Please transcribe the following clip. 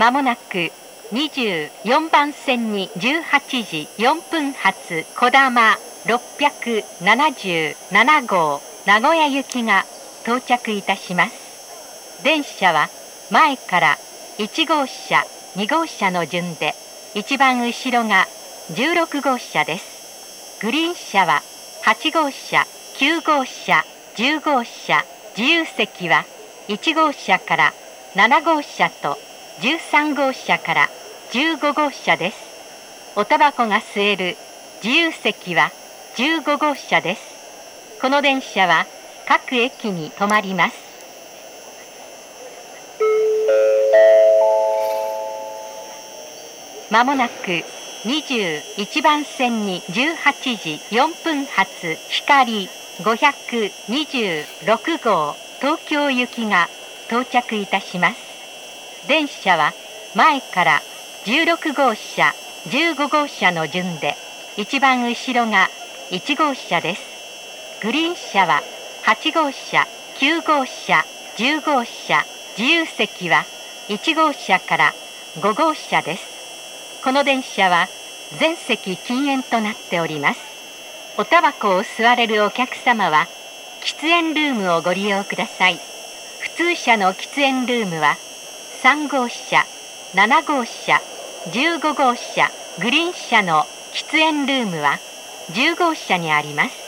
まもなく24番線に18時4分発こだま677号名古屋行きが到着いたします。電車は前から1号車、2号車の順で、一番後ろが16号車です。グリーン車は8号車、9号車、10号車、自由席は1号車から7号車と13号車から15号車です。おタバコが吸える自由席は15号車です。この電車は各駅に止まります。まもなく21番線に18時4分発光526号東京行きが到着いたします。電車は前から16号車、15号車の順で、一番後ろが1号車です。グリーン車は8号車、9号車、10号車、自由席は1号車から5号車です。この電車は全席禁煙となっております。おタバコを吸われるお客様は喫煙ルームをご利用ください。普通車の喫煙ルームは3号車、7号車、15号車、グリーン車の喫煙ルームは10号車にあります。